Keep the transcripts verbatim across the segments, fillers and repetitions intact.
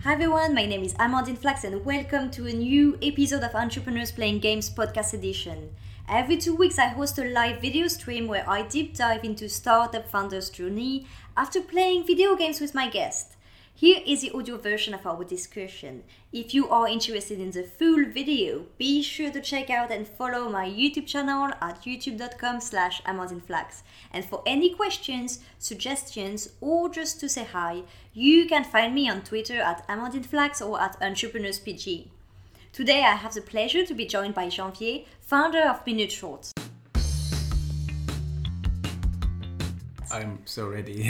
Hi everyone, my name is Amandine Flax and welcome to a new episode of Entrepreneurs Playing Games podcast edition. Every two weeks I host a live video stream where I deep dive into startup founders' journey after playing video games with my guest. Here is the audio version of our discussion. If you are interested in the full video, be sure to check out and follow my YouTube channel at youtube.com slash amandineflax. And for any questions, suggestions, or just to say hi, you can find me on Twitter at amandineflax or at entrepreneurspg. Today I have the pleasure to be joined by Janvier, founder of Minute Shorts. I'm so ready.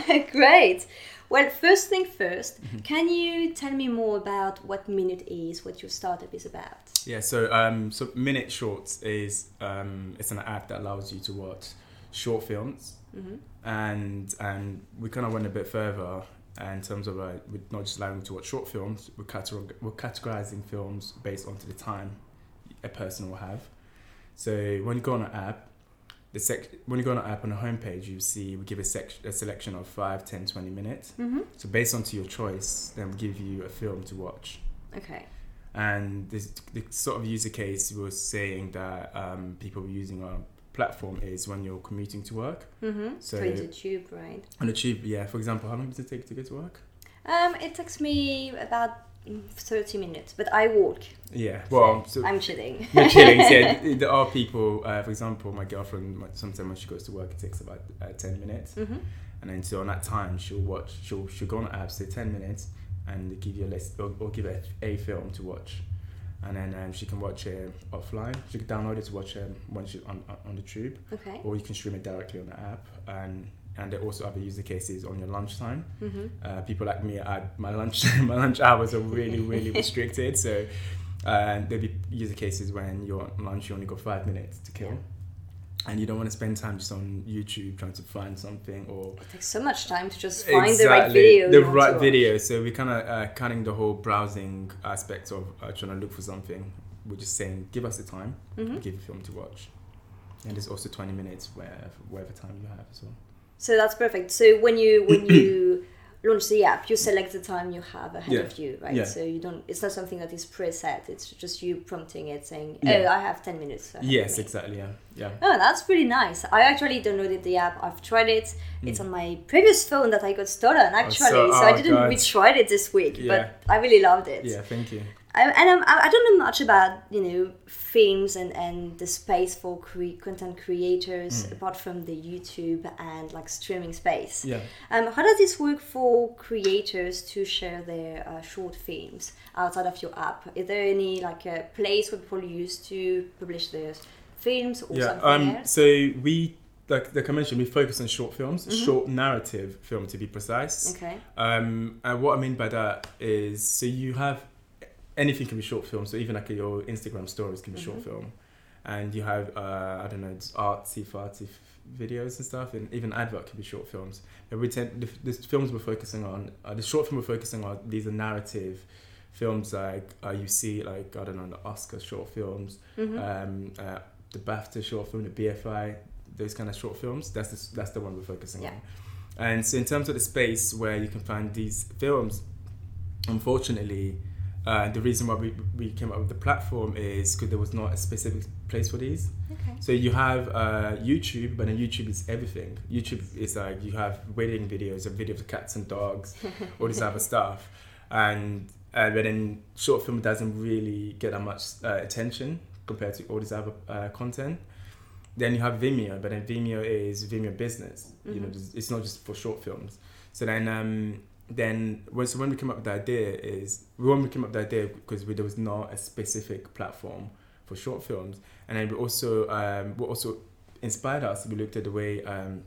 Great. Well, first thing first, mm-hmm. Can you tell me more about what Minute is, what your startup is about? Yeah, so um, so Minute Shorts is um, it's an app that allows you to watch short films, mm-hmm. and and we kind of went a bit further in terms of uh, we're not just allowing you to watch short films. We're, categor- we're categorizing films based onto the time a person will have. So when you go on an app. The sec- when you go on an app on the homepage, you see we give a, sec- a selection of five, ten, twenty minutes. Mm-hmm. So based on to your choice, then we give you a film to watch. Okay. And this, the sort of user case was saying that um, people were using our platform is when you're commuting to work. Mm-hmm. So on the tube, right? On the tube, yeah. For example, how long does it take to get to work? Um, it takes me about thirty minutes, but I walk. Yeah, well, so so I'm chilling. You're chilling. So yeah, there are people. Uh, for example, my girlfriend. Sometimes when she goes to work, it takes about uh, ten minutes, mm-hmm. and then so on that time, she'll watch. She'll she'll go on the app, say ten minutes, and they give you a list or, or give her a film to watch, and then um, she can watch it offline. She can download it to watch it when she's on on the tube. Okay. Or you can stream it directly on the app, and. And there also other user cases on your lunchtime. Mm-hmm. Uh, people like me, I, my lunch my lunch hours are really, really restricted. So uh, there'll be user cases when you're on lunch, you only got five minutes to kill. Yeah. And you don't want to spend time just on YouTube trying to find something or... It takes so much time to just find exactly, the right video. The right video. So we're kind of uh, cutting the whole browsing aspect of uh, trying to look for something. We're just saying, give us the time, mm-hmm. we'll give you a film to watch. And there's also twenty minutes where whatever time you have as well. So that's perfect. So when you when you launch the app, you select the time you have ahead yeah. of you, right? Yeah. So you don't. It's not something that is preset. It's just you prompting it, saying, "Oh, yeah. I have ten minutes." Yes, exactly. Yeah, yeah. Oh, that's pretty nice. I actually downloaded the app. I've tried it. Mm. It's on my previous phone that I got stolen, actually. Oh, so, so oh, I didn't God. retry it this week, yeah. but I really loved it. Yeah, thank you. I, and I'm, I don't know much about, you know, films and, and the space for cre- content creators mm. apart from the YouTube and like streaming space. Yeah. Um, how does this work for creators to share their uh, short films outside of your app? Is there any like a place where people use to publish their films or yeah, something um, else? So we, like, like I mentioned, we focus on short films, mm-hmm. short narrative film to be precise. Okay. Um, and what I mean by that is, so you have anything can be short film. So even like your Instagram stories can be mm-hmm. short film, and you have uh, I don't know, artsy farty f- videos and stuff, and even advert can be short films. And we tend the, the films we're focusing on, uh, the short film we're focusing on, these are narrative films like uh, you see like I don't know the Oscar short films, mm-hmm. um, uh, the BAFTA short film, the B F I, those kind of short films. That's the, that's the one we're focusing yeah. on. And so in terms of the space where you can find these films, unfortunately. Uh, the reason why we, we came up with the platform is because there was not a specific place for these. Okay. So you have uh, YouTube, but then YouTube is everything. YouTube is like you have wedding videos, a video of cats and dogs, all this other stuff, and uh, but then short film doesn't really get that much uh, attention compared to all this other uh, content. Then you have Vimeo, but then Vimeo is Vimeo Business. Mm-hmm. You know, it's not just for short films. So then. Um, Then when, so when we came up with the idea is when we came up with the idea because we, there was not a specific platform for short films, and then we also um, what also inspired us. We looked at the way um,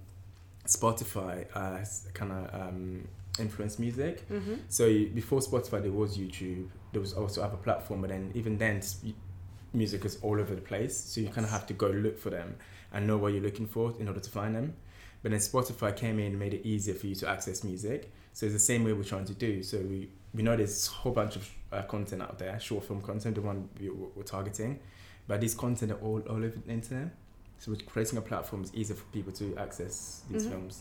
Spotify uh, kind of um, influenced music. Mm-hmm. So before Spotify, there was YouTube. There was also other platform, but then even then, music is all over the place. So you kind of have to go look for them and know what you're looking for in order to find them. But then Spotify came in and made it easier for you to access music. So it's the same way we're trying to do. So we, we know there's a whole bunch of uh, content out there, short film content, the one we, we're targeting. But these content are all, all over the internet. So we're creating a platform that's easier for people to access these mm-hmm. films.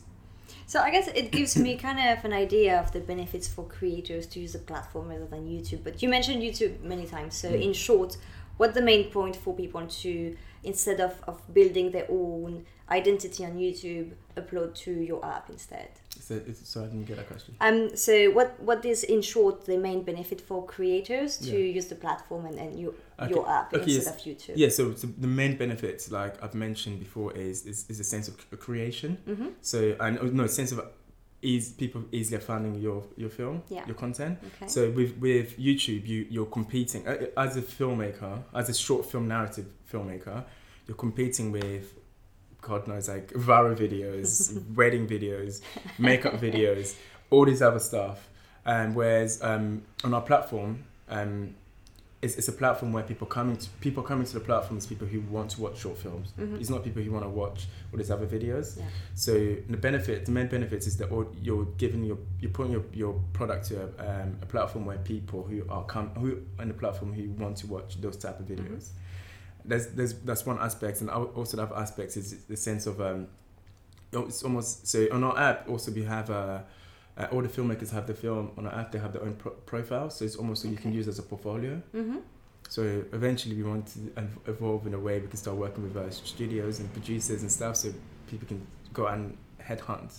So I guess it gives me kind of an idea of the benefits for creators to use the platform rather than YouTube. But you mentioned YouTube many times. So mm. in short, what's the main point for people to, instead of, of building their own identity on YouTube, upload to your app instead? So, it's, so I didn't get that question. Um. So what what is in short the main benefit for creators to yeah. use the platform and, and you, okay. your app okay, instead yes. of YouTube? Yeah. So, so the main benefits, like I've mentioned before, is is, is a sense of creation. Mm-hmm. So and no a sense of ease, people easily finding your your film, yeah. your content. Okay. So with with YouTube, you you're competing as a filmmaker, as a short film narrative filmmaker, you're competing with, God knows, like viral videos, wedding videos, makeup videos, all this other stuff. And um, whereas um, on our platform, um, it's, it's a platform where people coming to people coming to the platform is people who want to watch short films. Mm-hmm. It's not people who want to watch all these other videos. Yeah. So the benefit, the main benefits is that you're giving your you're putting your, your product to a, um, a platform where people who are come who on the platform who want to watch those type of videos. Mm-hmm. There's, there's, that's one aspect, and also the other aspect is the sense of um, it's almost so on our app. Also, we have uh, uh, all the filmmakers have the film on our app. They have their own pro- profile, so it's almost so okay. you can use as a portfolio. Mm-hmm. So eventually, we want to evolve in a way we can start working with uh, studios and producers and stuff, so people can go and headhunt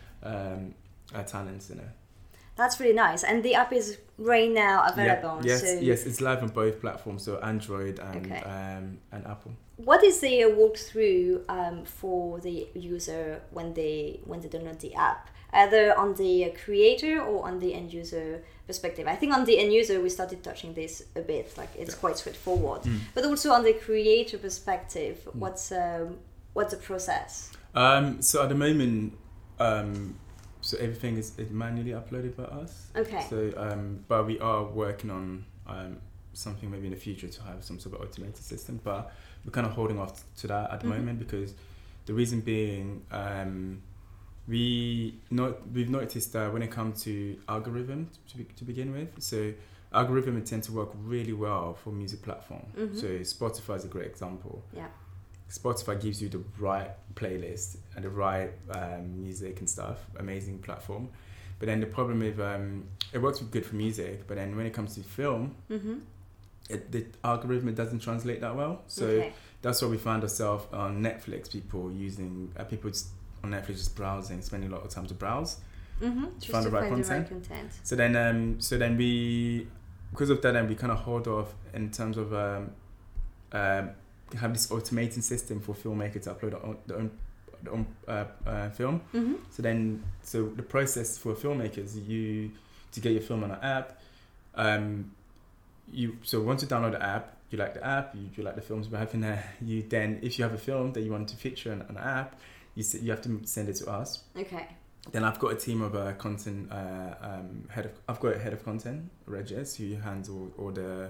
um, our talents, you know. That's really nice. And the app is right now available. Yeah. Yes, so yes, it's live on both platforms, so Android and okay. um, and Apple. What is the walkthrough um, for the user when they when they download the app, either on the creator or on the end user perspective? I think on the end user we started touching this a bit, like it's yeah. quite straightforward. Mm. But also on the creator perspective, mm. what's um, what's the process? Um, so at the moment. Um, So everything is, is manually uploaded by us. Okay. So, um, but we are working on um, something maybe in the future to have some sort of automated system. But we're kind of holding off to that at the mm-hmm. moment because the reason being, um, we not we've noticed that when it comes to algorithm to, be, to begin with, so algorithm tend to work really well for music platform. Mm-hmm. So Spotify is a great example. Yeah. Spotify gives you the right playlist and the right um, music and stuff. Amazing platform. But then the problem with um, it works good for music, but then when it comes to film, mm-hmm. it, the algorithm it doesn't translate that well. So okay. that's why we find ourselves on Netflix. People using uh, people just on Netflix just browsing, spending a lot of time to browse mm-hmm. to find, the right, find content. the right content. So then, um, so then we because of that, then we kind of hold off in terms of. Um, um, have this automating system for filmmakers to upload their own, their own, their own uh, uh, film. Mm-hmm. So then, so the process for filmmakers, you to get your film on an app, um, you so once you download the app, you like the app, you, you like the films we have in there. You then, if you have a film that you want to feature on an app, you you have to send it to us. Okay. Then I've got a team of uh, content uh, um, head of I've got a head of content, Regis, who handles all, all the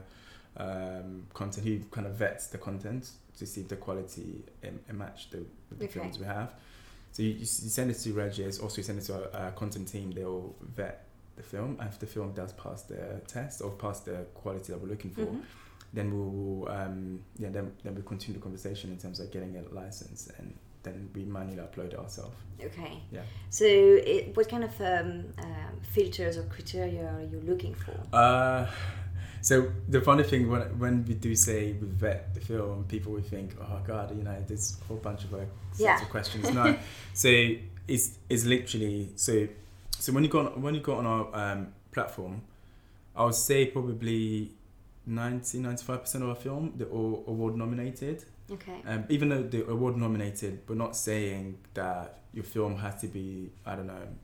um, content. He kind of vets the content to see if the quality um, match the, with the okay. films we have. So you, you send it to Regis, also you send it to our, our content team. They'll vet the film, and if the film does pass the test or pass the quality that we're looking for, mm-hmm. then we'll um, yeah then then we continue the conversation in terms of getting a license, and then we manually upload it ourselves. Okay. Yeah. So, it, what kind of um, um, filters or criteria are you looking for? Uh, so the funny thing when when we do say we vet the film, people will think, oh God, you know, there's a whole bunch of like sets yeah. of questions. No, so it's it's literally so so when you go on when you go on our um, platform, I would say probably ninety, ninety-five percent of our film they're all award nominated. Okay. Um, even though they're award nominated, but not saying that your film has to be, I don't know,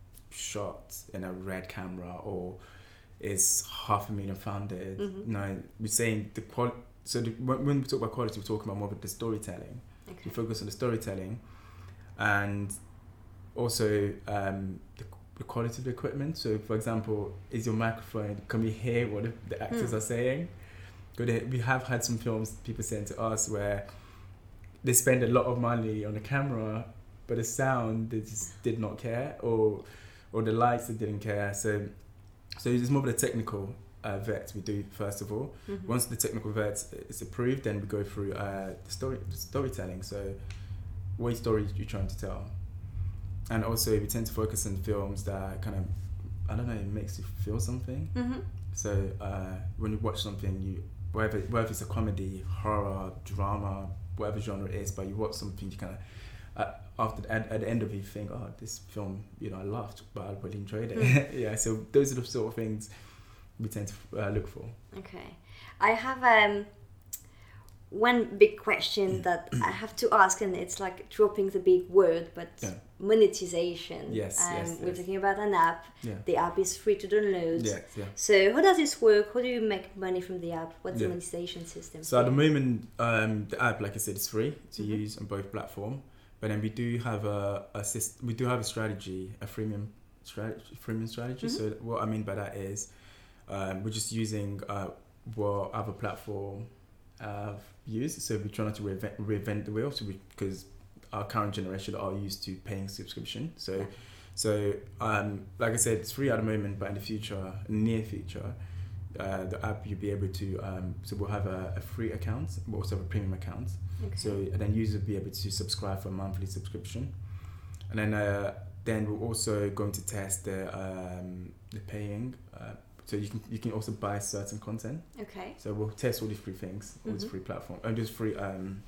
shot in a red camera or is half a million funded. Mm-hmm. No, we're saying the quality. So the, when, when we talk about quality, we're talking about more of the storytelling. Okay. We focus on the storytelling, and also um, the, the quality of the equipment. So, for example, is your microphone? Can we hear what the, the actors mm. are saying? We have had some films people saying to us where they spend a lot of money on the camera, but the sound they just did not care, or or the lights they didn't care. So so it's more of the technical uh, vet we do first of all. Mm-hmm. Once the technical vet is approved, then we go through uh, the story the storytelling. So what story are you trying to tell? and also we tend to focus on films that kind of, I don't know, it makes you feel something. Mm-hmm. So uh, when you watch something, you whether whether it's a comedy, horror, drama, whatever genre it is, but you watch something, you kind of uh, after the, at, at the end of it, you think, oh, this film, you know, I laughed, but I really enjoyed it. Mm. Yeah, so those are the sort of things we tend to uh, look for. Okay, I have um. one big question that I have to ask, and it's like dropping the big word, but yeah. monetization. Yes, um, yes. We're yes. talking about an app. Yeah. The app is free to download. Yes, yeah. So how does this work? How do you make money from the app? What's yeah. the monetization system? So at the moment, um, the app, like I said, is free to mm-hmm. use on both platforms. But then we do have a, a syst- we do have a strategy, a freemium strategy. Freemium strategy. Mm-hmm. So what I mean by that is, um, we're just using uh, what other platform have used. So we're trying to reinvent, reinvent the wheel. So because our current generation are used to paying subscription. So, yeah. so um, like I said, it's free at the moment, but in the future, near future, uh, the app you'll be able to. Um, so we'll have a, a free account, but also have a premium account. Okay. So and then users will be able to subscribe for a monthly subscription, and then uh, then we're also going to test the um, the paying. Uh, So you can you can also buy certain content. Okay. So we'll test all these free things, all mm-hmm. these free platform, and this free um,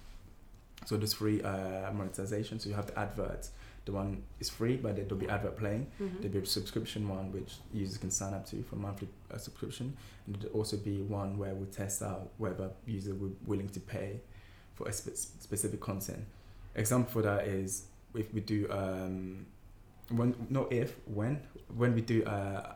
so this free uh, monetization. So you have the advert. The one is free, but there'll be advert playing. Mm-hmm. There'll be a subscription one which users can sign up to for a monthly uh, subscription, and there'll also be one where we test out whether users were willing to pay for a spe- specific content. Example for that is if we do um, when not if when when we do. Uh,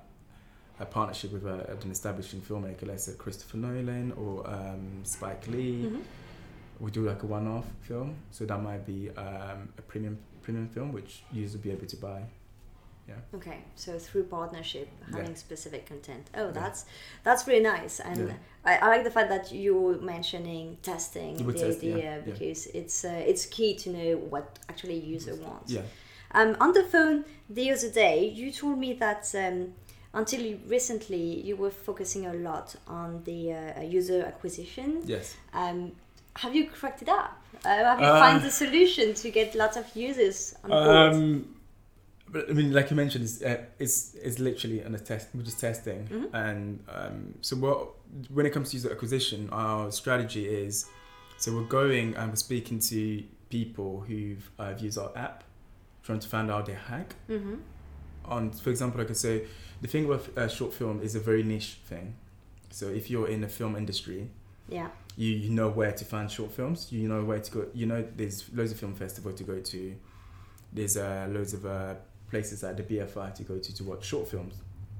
a partnership with a, an establishing filmmaker, let's say Christopher Nolan or um, Spike Lee. Mm-hmm. We do like a one-off film, so that might be um, a premium premium film which users will be able to buy. Yeah. Okay, so through partnership, having yeah. specific content. Oh, that's yeah. that's really nice, and yeah. I, I like the fact that you're mentioning testing the test, idea yeah. because yeah. it's uh, it's key to know what actually a user wants. Yeah. Um, on the phone the other day, you told me that. Um, Until you recently, you were focusing a lot on the uh, user acquisition. Yes. Um, have you cracked it up? Uh, have you uh, found the solution to get lots of users on board? Um, but I mean, like you mentioned, it's uh, it's, it's literally on a test. We're just testing, mm-hmm. and um, so what when it comes to user acquisition, our strategy is so we're going and we're speaking to people who've uh, used our app, trying to find out their hack. Mm-hmm. On, for example, like I say, the thing with a short film is a very niche thing. So if you're in the film industry, yeah, you, you know where to find short films. You know where to go. You know there's loads of film festivals to go to. There's uh, loads of uh, places like the B F I to go to to watch short films.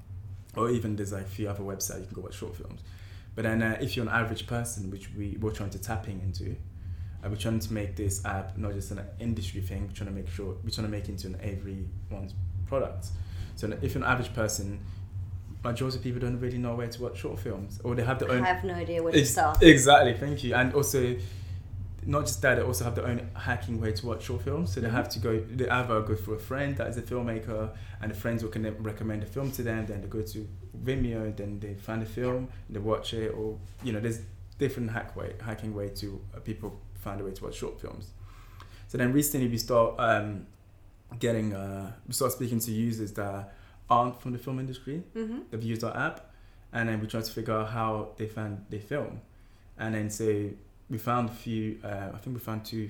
Or even there's like a few other websites you can go watch short films. But then uh, if you're an average person, which we, we're trying to tap into, uh, we're trying to make this app not just an industry thing. We're trying to make sure we're trying to make it into an everyone's products. So if you're an average person, majority of people don't really know where to watch short films, or they have their own. I have no idea where to start. Exactly, thank you. And also, not just that, they also have their own hacking way to watch short films. So they mm-hmm. have to go. They either go for a friend that is a filmmaker, and the friends will can recommend a film to them. Then they go to Vimeo, then they find a film, yeah. they watch it, or you know, there's different hack way, hacking way to uh, people find a way to watch short films. So then recently we start. Um, getting uh we start speaking to users that aren't from the film industry. Mm-hmm. They've used our app, and then we try to figure out how they found their film, and then so we found a few uh, I think we found two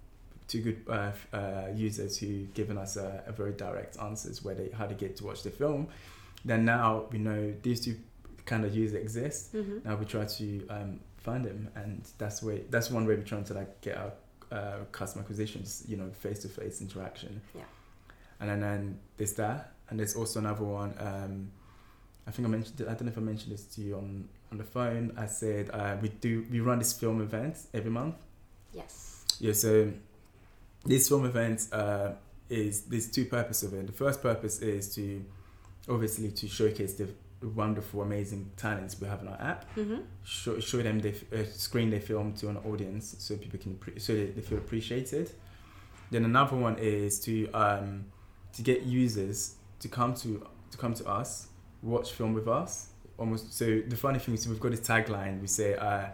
two good uh, uh, users who given us a, a very direct answers where they how to get to watch the film. Then now we know these two kind of users exist. Mm-hmm. Now we try to um find them, and that's way that's one way we're trying to like get out Uh, customer acquisitions, you know, face-to-face interaction. Yeah. And then, then there's that, and there's also another one. Um, I think I mentioned. I don't know if I mentioned this to you on, on the phone. I said uh, we do we run this film event every month. Yes. Yeah. So this film event uh, is there's two purposes of it. The first purpose is to obviously to showcase the wonderful, amazing talents we have in our app. Mm-hmm. Show, show them they uh, screen their film to an audience so people can pre- so they, they feel appreciated. Then another one is to um to get users to come to to come to us, watch film with us. Almost so the funny thing is we've got this tagline. We say uh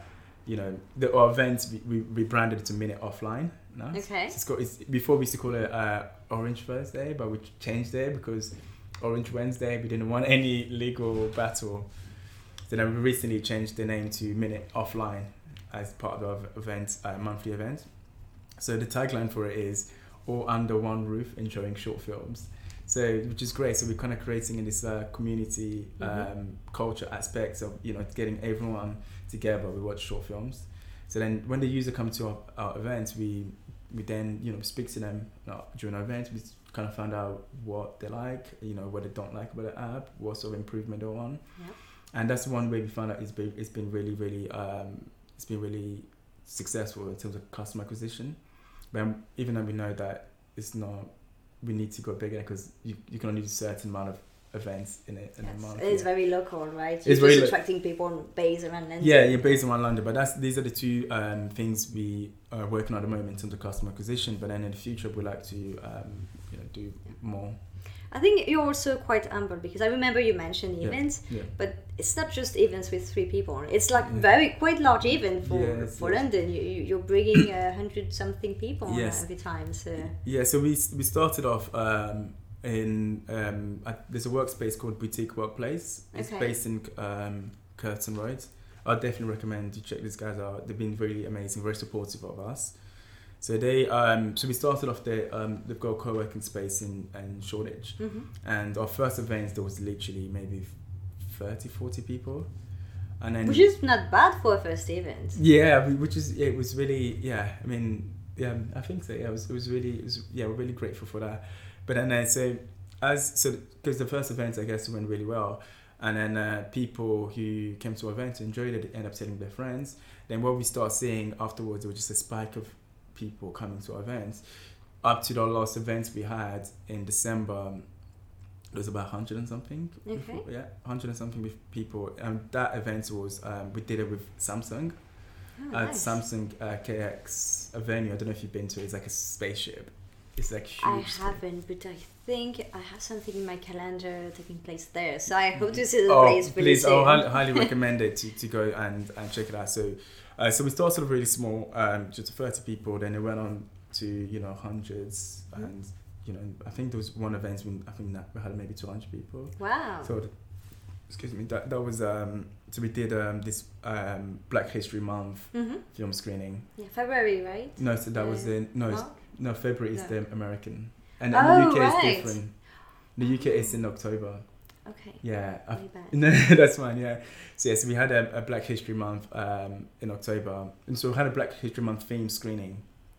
you know, the our events we, we rebranded it to Minute Offline now. Okay. So it's got, it's, before we used to call it uh, Orange Thursday, but we changed it because Orange Wednesday, we didn't want any legal battle. So then we recently changed the name to Minute Offline as part of the event, uh, monthly event. So the tagline for it is all under one roof enjoying short films. So, which is great. So we're kind of creating in this uh, community um, mm-hmm. culture aspects of, you know, getting everyone together. We watch short films. So then when the user comes to our, our events, we we then, you know, speak to them uh, during our events. We kind of find out what they like, you know, what they don't like about the app, what sort of improvement they want. Yep. And that's one way we found out it's been, it's been really, really, um, it's been really successful in terms of customer acquisition. But even though we know that it's not, we need to go bigger because you, you can only do a certain amount of events in a, in yes. a month. It's yeah. very local, right? It's You're very just lo- attracting people based around London. Yeah, you're based around London. But that's these are the two um, things we are working on at the moment in terms of customer acquisition. But then in the future, we'd like to um, you know do more. I think you're also quite humble because I remember you mentioned Yeah, events, yeah. but it's not just events with three people. It's like Yeah. very quite large event for Yes, for yes. London. You you- you're bringing a hundred something people Yes. every time. So Yeah, so we we started off um, in um, uh, there's a workspace called Boutique Workplace. It's Okay. based in um, Curtin Road. I definitely recommend you check these guys out. They've been really amazing, very supportive of us. So they um, so we started off there. Um, they've got a co-working space in, in Shoreditch, mm-hmm. and our first events there was literally maybe thirty, forty people, and then which is not bad for a first event. yeah, we- which is yeah, it was really yeah. I mean yeah, I think so. Yeah, it was it was really it was, yeah, we're really grateful for that. But then uh, so as so because the first event I guess went really well, and then uh, people who came to our event enjoyed it, end up telling their friends. Then what we start seeing afterwards, there was just a spike of people coming to our events. Up to the last events we had in December, there was about hundred and something. Okay. Before, yeah, hundred and something with people. And that event was um, we did it with Samsung. Oh, At nice. Samsung uh, K X, a venue. I don't know if you've been to it. It's like a spaceship. It's like huge. I haven't, but I think I have something in my calendar taking place there. So I hope to see the Oh, place pretty please! soon. I highly, highly recommend it to, to go and, and check it out. So, uh, so we started really small, um, just thirty people. Then it went on to you know hundreds, Mm. and you know I think there was one event when I think that we had maybe two hundred people. Wow. So, the, excuse me. That that was um. So we did um this um Black History Month mm-hmm. film screening. Yeah, February, right? No, so that was Uh, in no. it's- March? No, February is No. the American, and, and Oh, the U K right. is different. The U K is in October. Okay. Yeah, I- Way back. no, that's fine. Yeah, so yes, we had a, a Black History Month um, in October, and so we had a Black History Month theme screening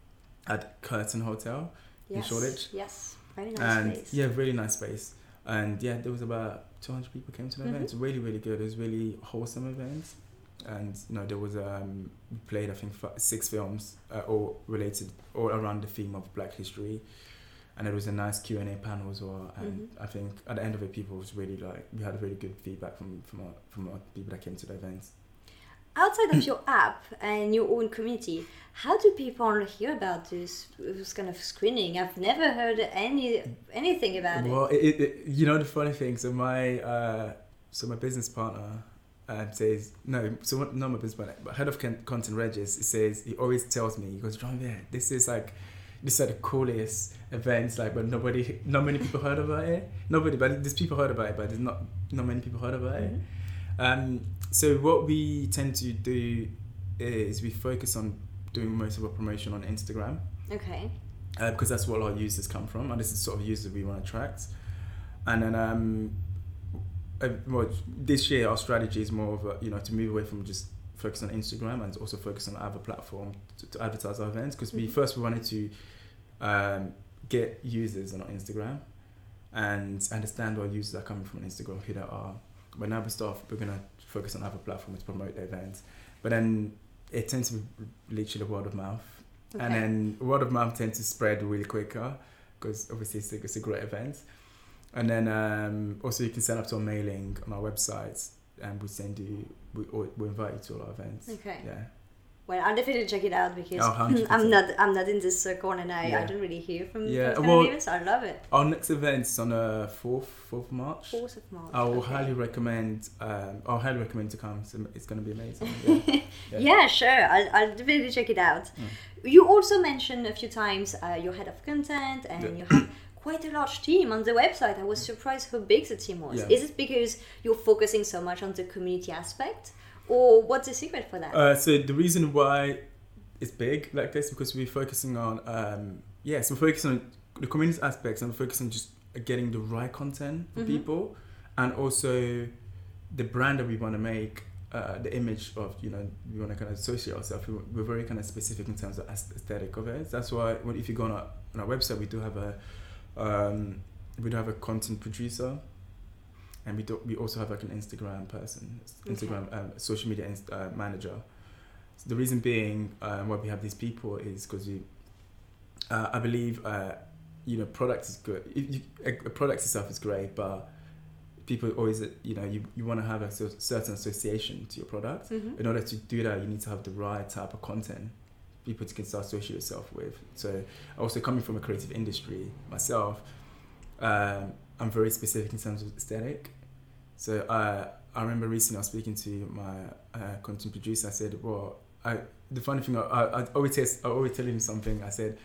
at Curtin Hotel in Yes. Shoreditch, Yes. Very nice and place. yeah, really nice space. And yeah, there was about two hundred people came to the Mhm. event. It's really, really good. It was really wholesome event. And you know there was um we played I think f- six films uh, all related all around the theme of Black history, and there was a nice Q and A panel as well. And Mhm. I think at the end of it, people was really like we had really good feedback from from our, from our people that came to the events. Outside of your app and your own community, how do people hear about this, this kind of screening? I've never heard any anything about Well, it. it, it, you know the funny thing. So my uh so my business partner. Uh, says no, so what, not my business partner, but head of con- content Regis. He says he always tells me he goes, John, yeah, this is like these are the coolest events, like, but nobody, not many people heard about it. Nobody, but there's people heard about it, but there's not not many people heard about Mhm. it. Um, so what we tend to do is we focus on doing most of our promotion on Instagram, Okay. uh, because that's what our users come from, and this is the sort of users we want to attract. And then um, uh, well, this year our strategy is more of a, you know to move away from just focus on Instagram and also focus on other platform to, to advertise our events, because we Mhm. first we wanted to um, get users on our Instagram and understand where users are coming from on Instagram, who they are. But now we start we're gonna focus on other platforms to promote the events, but then it tends to be literally word of mouth. Okay. And then word of mouth tends to spread really quicker because obviously it's a, it's a great event. And then um, also you can sign up to a mailing on our website, and we send you, we, or we invite you to all our events. Okay. Yeah. Well, I'll definitely check it out because Oh, one hundred percent. I'm not I'm not in this circle and I, Yeah. I don't really hear from Yeah, those kind well- of events. I love it. Our next event's on the fourth, fourth of March. Fourth of March. I will okay. highly recommend. Um, I'll highly recommend to come. It's, it's going to be amazing. Yeah. Yeah, Yeah. sure. I'll, I'll definitely check it out. Mm. You also mentioned a few times uh, you're head of content and Yeah. you have quite a large team on the website. I was surprised how big the team was. Yeah. Is it because you're focusing so much on the community aspect? Or what's the secret for that? Uh, so the reason why it's big like this because we're focusing on um, yes, we're focusing on the community aspects and we're focusing on just getting the right content for Mhm. people, and also the brand that we want to make. Uh, the image of, you know, we want to kind of associate ourselves. We- We're very kind of specific in terms of aesthetic of it. That's why when, if you go on our, on our website, we do have a um, we do have a content producer, and we do we also have like an Instagram person, Instagram um, social media inst- uh, manager. So the reason being um, why we have these people is because we, uh, I believe, uh, you know, product is good. If you, a, a product itself is great, but people always, you know, you, you want to have a so- certain association to your product. Mhm. In order to do that, you need to have the right type of content people can start associate yourself with. So also coming from a creative industry myself, um, I'm very specific in terms of aesthetic. So uh, I remember recently I was speaking to my uh, content producer. I said, well, I, the funny thing, I, I, I always tell, I always tell him something. I said,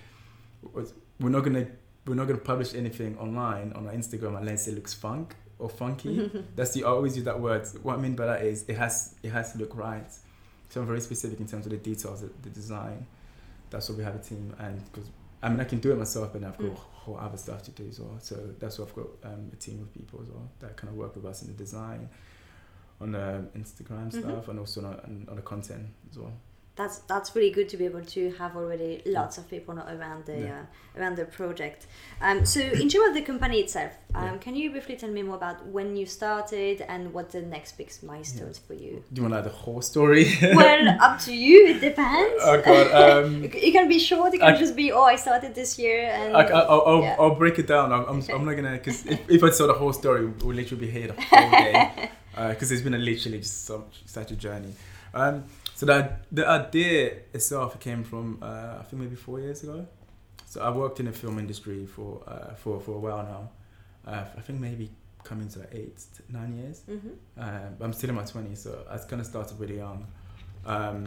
we're not gonna we're not gonna publish anything online on our Instagram unless it looks funk or funky. That's the I always use that word. What I mean by that is it has it has to look right. So I'm very specific in terms of the details, the, the design. That's why we have a team, and because I mean I can do it myself, but I've got Mm. whole other stuff to do as well. So that's why I've got um, a team of people as well that kind of work with us in the design, on the Instagram Mhm. stuff, and also on, on the content as well. That's that's really good to be able to have already lots of people around the Yeah. uh, around the project. Um, so in terms of the company itself, um, Yeah. can you briefly tell me more about when you started and what the next big milestones for you? Do you want like the whole story? Well, up to you. It depends. Oh god. Um, It it can be short. It can I- just be, oh, I started this year, and I, I, I'll, I'll, yeah. I'll break it down. I'm, I'm, Okay. I'm not gonna, because if, if I saw the whole story, we'll literally be here the whole day. Because it's been a literally just some, such a journey. Um, so that the idea itself came from uh, I think maybe four years ago. So I worked in the film industry for uh, for for a while now. Uh, I think maybe coming to like eight, nine years. Mhm. Uh, but I'm still in my twenties, so I kind of started really young. Um,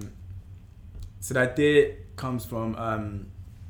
so that idea comes from, um,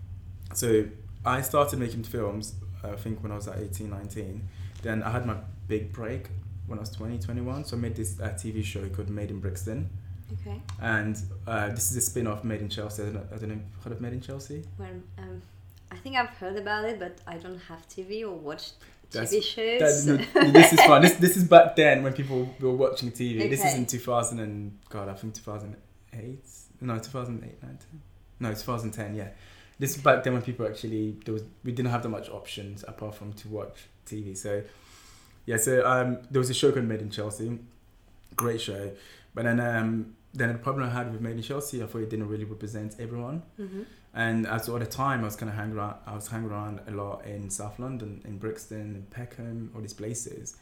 so I started making films, I think when I was like eighteen, nineteen. Then I had my big break when I was twenty, twenty-one. So I made this uh, T V show called Made in Brixton. Okay. And uh, this is a spin-off Made in Chelsea. I don't know, I don't know if you've heard of Made in Chelsea? Well, um, I think I've heard about it, but I don't have T V or watch T V That's- shows. That, no, this is fun. This this is back then when people were watching T V. This is Okay. in two thousand and God, I think two thousand eight. No, two thousand eight, nine, ten. No, two thousand ten. Yeah, this is back then when people actually there was we didn't have that much options apart from to watch T V. So yeah, so um, there was a show called Made in Chelsea, great show. But then um, then the problem I had with Made in Chelsea, I thought it didn't really represent everyone. Mhm. And as at the time, I was kind of hanging around. I was hanging around a lot in South London, in Brixton, in Peckham, all these places.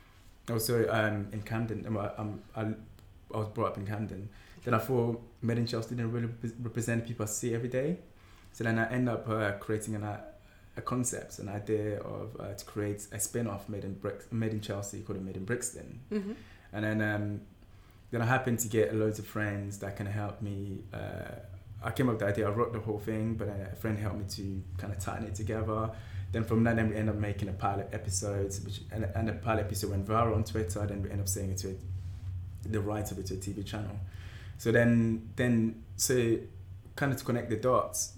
Also um, in Camden. Um, I, um, I, I was brought up in Camden. Then I thought Made in Chelsea didn't really rep- represent people I see every day. So then I end up uh, creating an, uh, a concept, an idea of uh, to create a spin-off made in Brix- made in Chelsea called it Made in Brixton. Mhm. And then um, then I happened to get loads of friends that can help me. Uh, I came up with the idea. I wrote the whole thing, but a friend helped me to kind of tighten it together. Then from that, then we end up making a pilot episode, which and, and the pilot episode went viral on Twitter. Then we end up saying it to it, the rights of it to a T V channel. So then, then so kind of to connect the dots.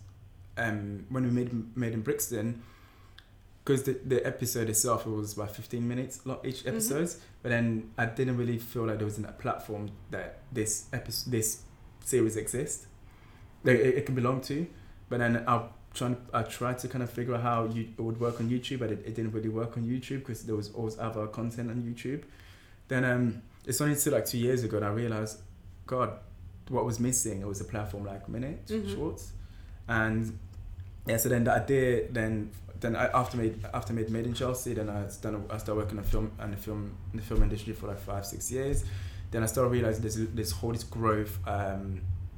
Um, when we made Made in Brixton, because the, the episode itself it was about fifteen minutes long each episode, Mhm. but then I didn't really feel like there was a platform that this episode this series exists. Like it, it can belong to, but then I trying I tried to kind of figure out how you, it would work on YouTube, but it, it didn't really work on YouTube because there was always other content on YouTube. Then um, it's only until like two years ago that I realized, God, what was missing? It was a platform like Minute Mhm. Shorts, and yeah. So then the idea then then I, after made after made Made in Chelsea, then I started I started working on film and the film in the film industry for like five six years. Then I started realizing there's this whole this growth. Um,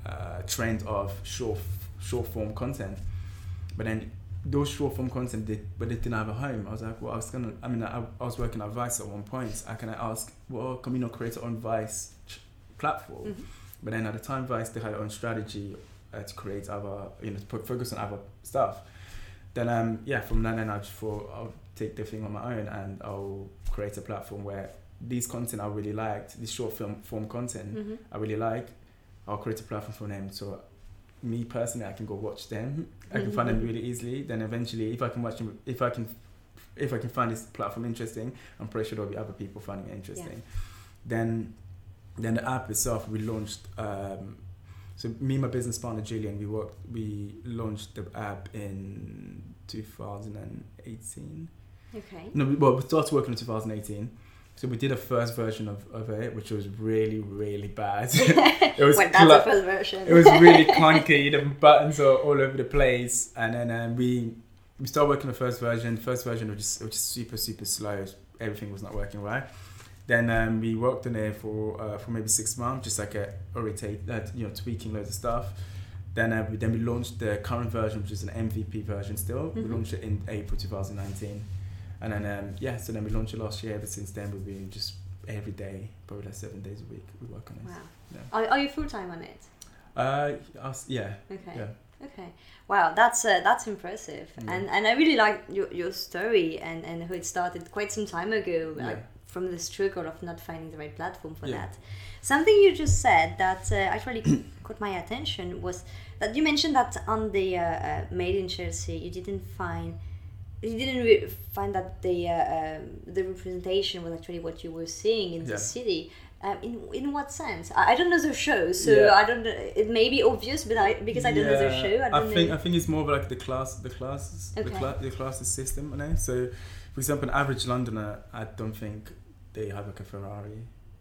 uh, trend of short short form content, but then those short form content did, but they didn't have a home. I was like, well, I was gonna. I mean, I, I was working at Vice at one point. I can ask, well, can we not create our own Vice ch- platform? Mm-hmm. But then at the time, Vice they had their own strategy uh, to create other, you know, to put, focus on other stuff. Then um yeah, from then on I just thought I'll take the thing on my own and I'll create a platform where these content I really liked, this short film form content Mm-hmm. I really like, I'll create a platform for them. So me personally, I can go watch them. I can find them really easily. Then eventually, if I can watch them, if I can, if I can find this platform interesting, I'm pretty sure there'll be other people finding it interesting. Yeah. Then, then the app itself, we launched. Um, so me and my business partner Julian, we worked. We launched the app in two thousand eighteen. Okay. No, we, well, we started working in two thousand eighteen. So we did a first version of, of it, which was really, really bad. It was well, that's cl- the first version. It was really clunky. The buttons are all over the place, and then um, we we started working the first version. The first version was just, it was just super, super slow. Everything was not working right. Then um, we worked on it for uh, for maybe six months, just like a irritate, uh, you know, tweaking loads of stuff. Then uh, we then we launched the current version, which is an M V P version. Still, mm-hmm. we launched it in April twenty nineteen. And then, um, yeah, so then we launched it last year. Ever since then, we've been just every day, probably like seven days a week, we work on it. Wow. Yeah. Are, are you full-time on it? Uh, us, yeah. Okay. Yeah. Okay. Wow, that's uh, that's impressive. Yeah. And and I really like your, your story and, and how it started quite some time ago, Yeah. like from the struggle of not finding the right platform for Yeah. that. Something you just said that uh, actually caught my attention was that you mentioned that on the uh, uh, Made in Chelsea, you didn't find... You didn't re- find that the uh, um, the representation was actually what you were seeing in Yeah. the city. Um, in in what sense? I, I don't know the show, so Yeah. I don't. It may be obvious, but I because I don't know the Yeah, show. I, don't I think know. I think it's more of like the class, the classes, Okay. the, cla- the classes system. You know? So, for example, an average Londoner, I don't think they have like a Ferrari,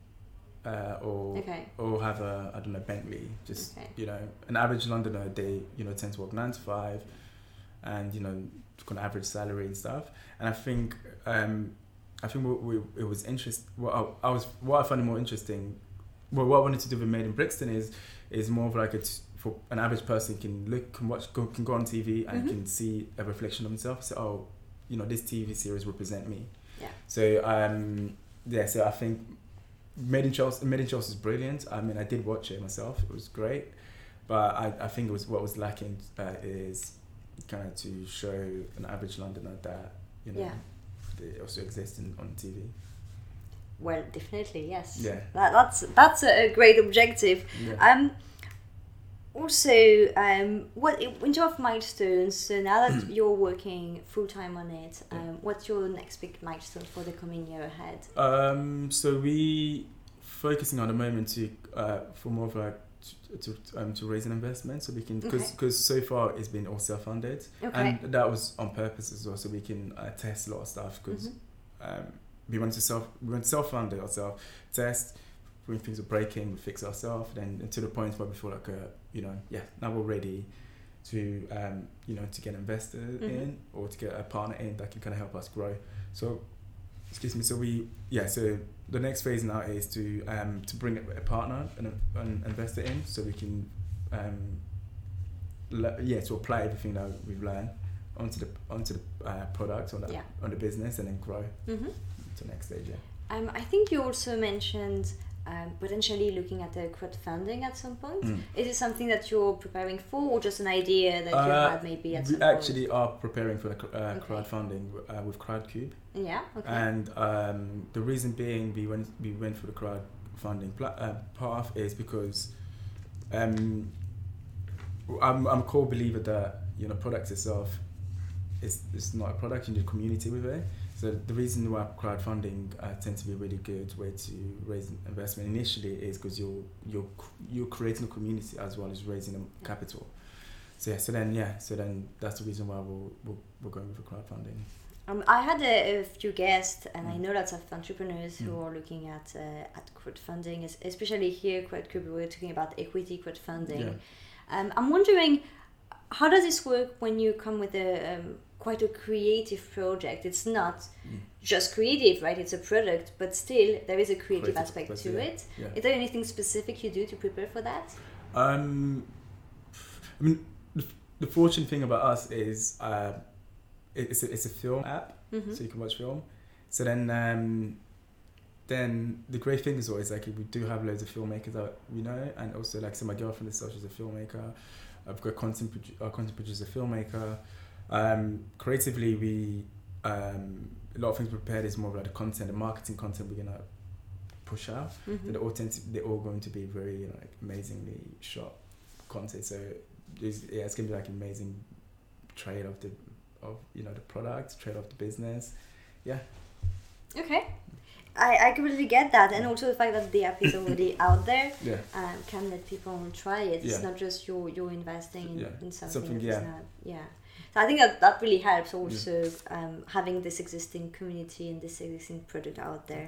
uh, or Okay. or have a I don't know Bentley. Just Okay. you know, an average Londoner, they you know tend to work nine to five, and you know. Kind of average salary and stuff, and I think um, I think what we, it was interest. What I, I was what I found more interesting. Well, what I wanted to do with Made in Brixton is is more of like a t- for an average person can look can watch go, can go on T V and Mm-hmm. can see a reflection of himself. So oh, you know this T V series represent me. Yeah. So um yeah, so I think Made in Chelsea Made in Chelsea is brilliant. I mean I did watch it myself. It was great, but I, I think it was what was lacking uh, is. Kind of to show an average Londoner that you know Yeah. they also exist in, on T V. Well, definitely yes. Yeah. That, that's that's a great objective. Yeah. Um. Also, um, what in terms of milestones? So now that you're working full time on it, um, Yeah. what's your next big milestone for the coming year ahead? Um. So we focusing on the moment to uh for more of like to to, um, to raise an investment so we can because because Okay. so far it's been all self funded Okay. and that was on purpose as well so we can uh, test a lot of stuff because Mhm. um we wanted to self we want to self fund it ourselves test when things are breaking we fix ourselves then to the point where we feel like uh you know yeah now we're ready to um you know to get investors Mhm. in or to get a partner in that can kind of help us grow so excuse me so we yeah so the next phase now is to um to bring a partner and a, an investor in so we can um le- yeah to apply everything that we've learned onto the onto the uh, product on the Yeah. on the business and then grow Mm-hmm. to the next stage yeah Um, I think you also mentioned um, potentially looking at the crowdfunding at some point. Mm. Is it something that you're preparing for, or just an idea that you Uh, had maybe at we some actually are preparing for the cr- uh, Okay. crowdfunding uh, with Crowdcube point? Yeah. Okay. and um the reason being we went we went for the crowdfunding pla- uh, path is because um I'm I'm a core believer that you know product itself is it's not a product you need a community with it so the reason why crowdfunding uh, tends to be a really good way to raise investment initially is because you're you're you're creating a community as well as raising a capital so yeah so then yeah so then that's the reason why we're we're, we're going with the crowdfunding. Um, I had a, a few guests, and I Mm. know lots of entrepreneurs who Mm. are looking at uh, at crowdfunding, es- especially here, Crowdcube. We're talking about equity crowdfunding. Yeah. Um, I'm wondering, how does this work when you come with a um, quite a creative project? It's not Mm. just creative, right? It's a product, but still there is a creative, Creative aspect aspect, to yeah. it. Yeah. Is there anything specific you do to prepare for that? Um, I mean, the, the fortunate thing about us is uh, it, it's a, it's a film app, Mm-hmm. so you can watch film. So then, um, then the great thing is always like we do have loads of filmmakers that we know, and also like so my girlfriend is she's a filmmaker. I've got content produ- our content producer, filmmaker. Um, creatively, we um, a lot of things prepared is more of like the content, the marketing content we're gonna push out. Mm-hmm. They're all tend to, they're all going to be very you know, like amazingly shot content. So it's, yeah, it's gonna be like an amazing trade of the of you know the product, trade of the business. Yeah. Okay. I, I completely get that, and also the fact that the app is already out there Yeah. um, can let people try it. It's Yeah. not just you're, you're investing in, Yeah. in something, Something, that is yeah. not. Yeah. So I think that, that really helps also um, having this existing community and this existing product out there.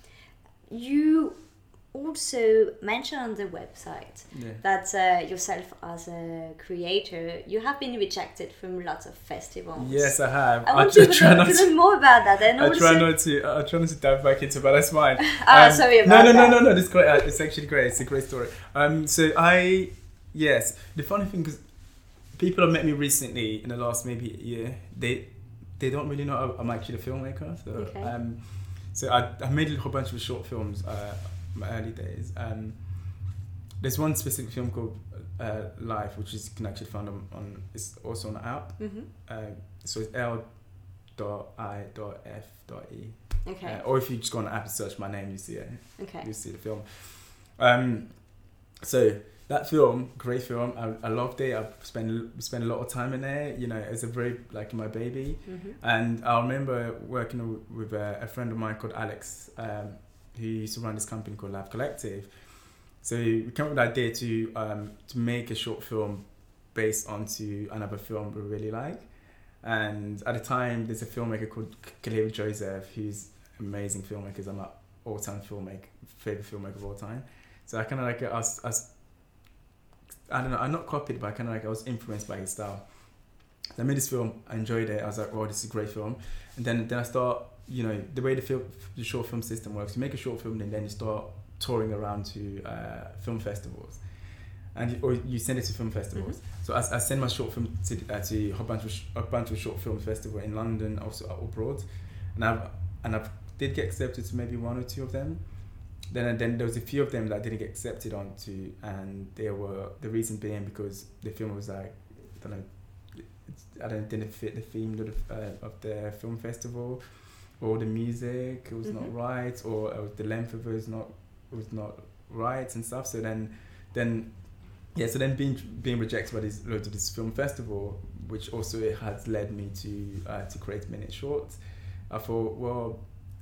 You also mentioned on the website Yeah. that uh, yourself as a creator, you have been rejected from lots of festivals. Yes, I have. I want try, to, try to, not to to. learn more about that. And I also, try not to. I try not to dive back into, but that's fine. Ah, Um, sorry no, about no, that. no, no, no. It's great. Uh, It's actually great. It's a great story. Um, so I, yes. The funny thing is, people have met me recently in the last maybe year. They, they don't really know I'm actually a filmmaker. So, Okay. um, so I, I made a whole bunch of short films. Uh, in my early days. Um, there's one specific film called uh, Life, which is you can actually find on, on it's also on the app. Mm-hmm. Uh, so it's L dot I dot F dot E. Okay. Uh, or if you just go on the app and search my name, you see it. Okay. You see the film. Um, so that film, great film. I, I loved it. I spent spent a lot of time in there. You know, it's a very like my baby. Mm-hmm. And I remember working with a, a friend of mine called Alex, um, who used to run this company called Live Collective. So we came up with the idea to um, to make a short film based onto another film we really like. And at the time, there's a filmmaker called Khalil Joseph, who's an amazing filmmaker. He's my all-time filmmaker, favorite filmmaker of all time. So I kind of like I was, I was, I don't know, I'm not copied, but I kind of like I was influenced by his style. So I made this film, I enjoyed it. I was like, "Oh, this is a great film." And then then I start, you know, the way the film, the short film system works. You make a short film, and then you start touring around to uh, film festivals, and you, or you send it to film festivals. Mm-hmm. So I, I send my short film to uh, to a bunch of sh- a bunch of short film festival in London, also abroad, and I've and I did get accepted to maybe one or two of them. Then then there was a few of them that I didn't get accepted onto, and they were the reason being because the film was like, I don't know, it's, I don't didn't fit the theme of the, uh, of the film festival, or the music it was mm-hmm. not right, or, or the length of it was not was not right and stuff. So then then yeah, so then being being rejected by this loads of this film festival, which also it has led me to uh, to create minute shorts. I thought, well,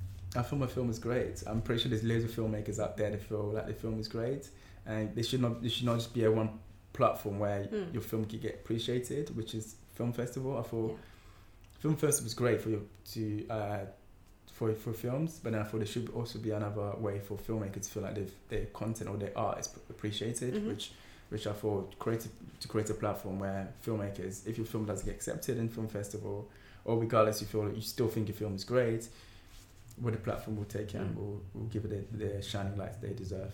I feel my film is great. I'm pretty sure there's loads of filmmakers out there that feel like the film is great, and they should not. They should not just be a one platform where mm. your film can get appreciated, which is film festival. I thought yeah. film festival is great for you to uh, for for films, but then I thought there should also be another way for filmmakers to feel like their content or their art is appreciated, mm-hmm. which which I thought create to create a platform where filmmakers, if your film doesn't get accepted in film festival, or regardless you feel like you still think your film is great, where the platform will take it mm. and will will give it the, the shining lights they deserve.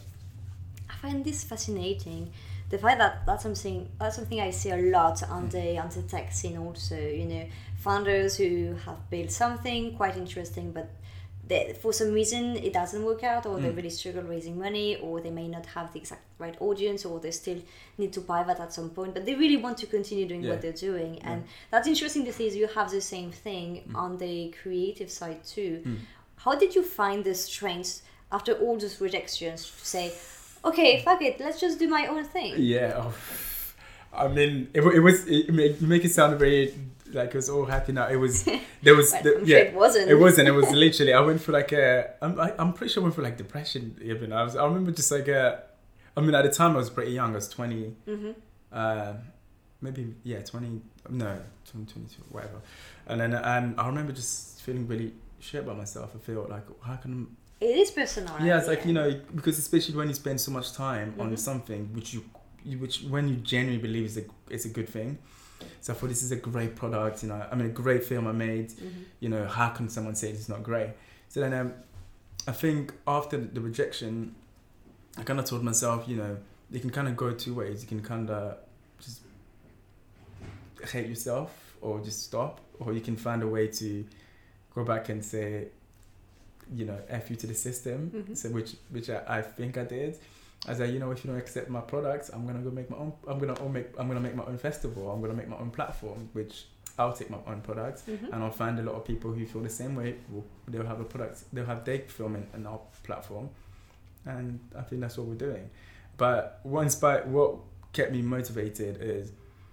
I find this fascinating. The fact that that's something that's something I see a lot on the on the tech scene also. You know, founders who have built something quite interesting, but they, for some reason it doesn't work out, or mm. they really struggle raising money, or they may not have the exact right audience, or they still need to pivot at some point. But they really want to continue doing yeah. what they're doing, and yeah. that's interesting to see. Is you have the same thing mm. on the creative side too. Mm. How did you find the strength after all those rejections to say, okay, fuck it, let's just do my own thing? Yeah, oh, I mean, it, it was, it, you make it sound very, like it was all happy now. It was, there was, the, I'm yeah, sure it wasn't. It wasn't, it was literally, I went for like a, I'm, I, I'm pretty sure I went for like depression even. I was, I remember just like a, I mean, at the time I was pretty young, I was twenty, mm-hmm. uh, maybe, yeah, twenty, no, twenty, twenty-two, whatever. And then um, I remember just feeling really shit about myself. I feel like, how can it is personal. Yeah, it's like, you know, because especially when you spend so much time mm-hmm. on something which you, which when you genuinely believe is a, it's a good thing. So I thought this is a great product, you know, I mean, a great film I made, mm-hmm. you know, how can someone say it's not great? So then um, I think after the rejection, I kind of told myself, you know, you can kind of go two ways. You can kind of just hate yourself or just stop, or you can find a way to go back and say, you know, F you to the system. Mm-hmm. So which which I, I think I did. I was like, you know, if you don't accept my products, I'm gonna go make my own. I'm gonna own make. I'm gonna make my own festival. I'm gonna make my own platform, which I'll take my own products, Mm-hmm. and I'll find a lot of people who feel the same way. Well, they'll have a product. They'll have their film in, in our platform, and I think that's what we're doing. But what inspired, what kept me motivated is,